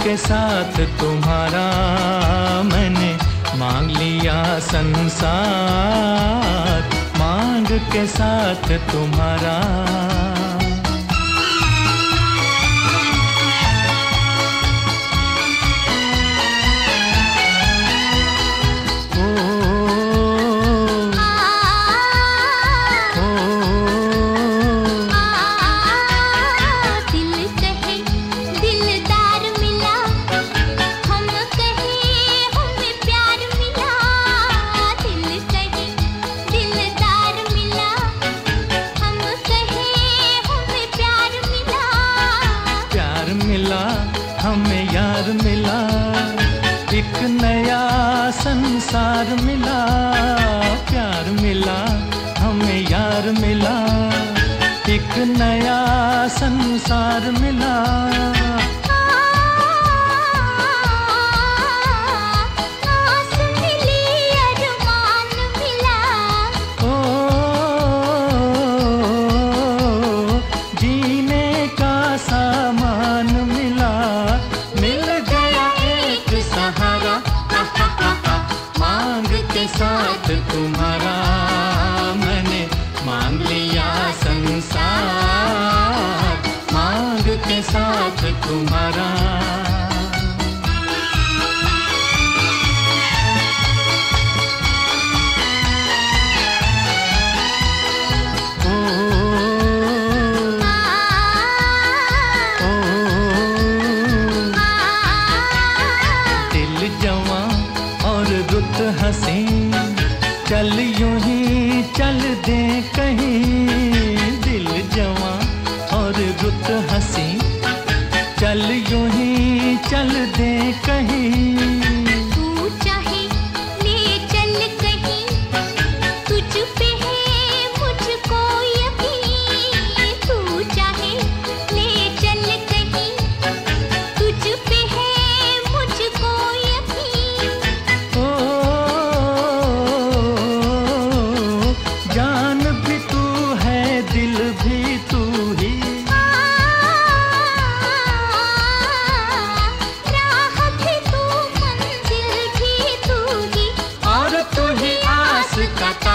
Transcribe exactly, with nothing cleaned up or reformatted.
के साथ तुम्हारा मैंने मांग लिया संसार, मांग के साथ तुम्हारा। हमें यार मिला, एक नया संसार मिला। प्यार मिला, हमें यार मिला, एक नया संसार मिला। साथ तुम्हारा मैंने मांग लिया संसार, मांग के साथ तुम्हारा। ओ, ओ, दिल जवां और रुत हंसी, चल यूं ही चल दे कहीं। दिल जवां और रुत हंसी, चल यूं ही चल दे कहीं। तू चाहे ले चल कहीं, तुझ पे है मुझको यकीन। तू चाहे ले चल कहीं, तुझ पे है मुझको यकीन। ओ जान भी तू है, दिल भी तू ही, राह भी तू, मंजिल भी तू ही, और तू ही आस का